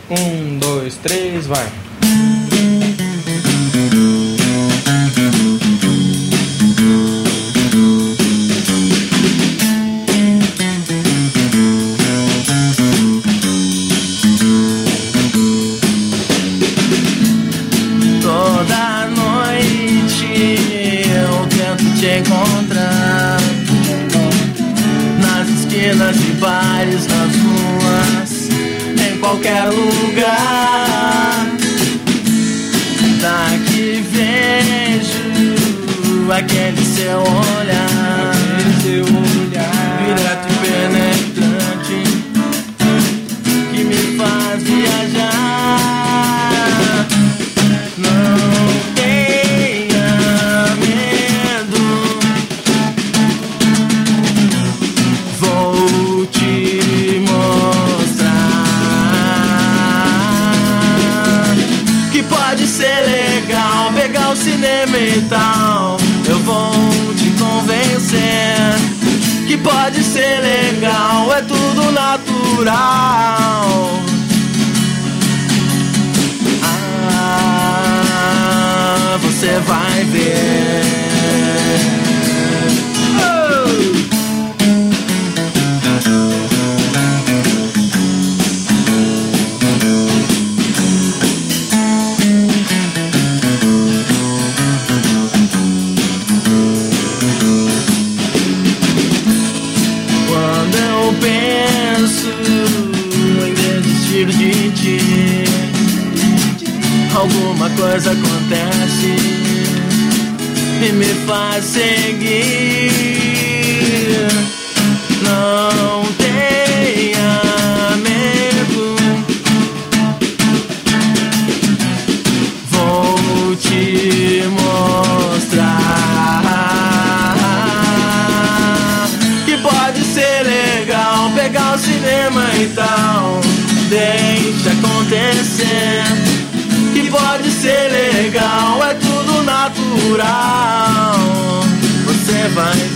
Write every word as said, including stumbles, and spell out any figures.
Um, dois, três, vai. Toda noite eu tento te encontrar nas esquinas de bares, nas ruas, em qualquer lugar. Daqui vejo aquele seu olhar, Seu olhar direto e penetrante, que me faz viajar. Não tenha medo, vou te mostrar que pode ser legal pegar o cinema e tal. Eu vou te convencer que pode ser legal, é tudo natural. Ah, você vai ver. Oh! Quando eu penso em desistir de ti, alguma coisa acontece e me faz seguir. Não tenha medo, vou te mostrar que pode ser legal pegar o cinema e tal. Deixa acontecer, que pode ser legal, é tudo natural. Você vai